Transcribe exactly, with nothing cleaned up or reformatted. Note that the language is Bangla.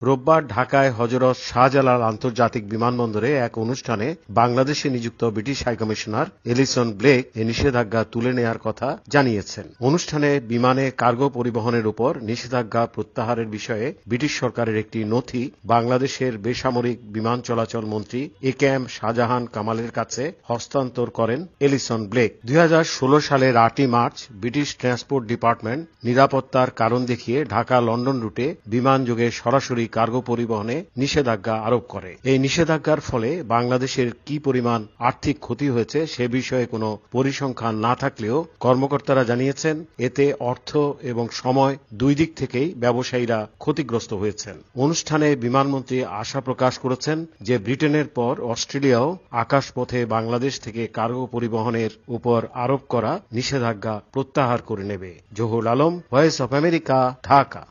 রোববার ঢাকায় হযরত শাহজালাল আন্তর্জাতিক বিমানবন্দরে এক অনুষ্ঠানে বাংলাদেশে নিযুক্ত ব্রিটিশ হাইকমিশনার এলিসন ব্লেক এ নিষেধাজ্ঞা তুলে নেয়ার কথা জানিয়েছেন। অনুষ্ঠানে বিমানে কার্গো পরিবহনের উপর নিষেধাজ্ঞা প্রত্যাহারের বিষয়ে ব্রিটিশ সরকারের একটি নথি বাংলাদেশের বেসামরিক বিমান চলাচল মন্ত্রী এ কে এম শাহজাহান কামালের কাছে হস্তান্তর করেন এলিসন ব্লেক। দুই হাজার ষোলো সালের আটই মার্চ ব্রিটিশ ট্রান্সপোর্ট ডিপার্টমেন্ট নিরাপত্তার কারণ দেখিয়ে ঢাকা লন্ডন রুটে বিমানযোগে সরাসরি কার্গো পরিবহনে নিষেধাজ্ঞা আরোপ করে। এই নিষেধাজ্ঞার ফলে বাংলাদেশের কি পরিমাণ আর্থিক ক্ষতি হয়েছে সে বিষয়ে কোনো পরিসংখ্যান না থাকলেও কর্মকর্তারা জানিয়েছেন এতে অর্থ এবং সময় দুই দিক থেকেই ব্যবসায়ীরা ক্ষতিগ্রস্ত হয়েছেন। অনুষ্ঠানে বিমানমন্ত্রী আশা প্রকাশ করেছেন যে ব্রিটেনের পর অস্ট্রেলিয়াও আকাশপথে বাংলাদেশ থেকে কার্গো পরিবহনের উপর আরোপ করা নিষেধাজ্ঞা প্রত্যাহার করে নেবে। Zahur Alam, voice of America, Dhaka.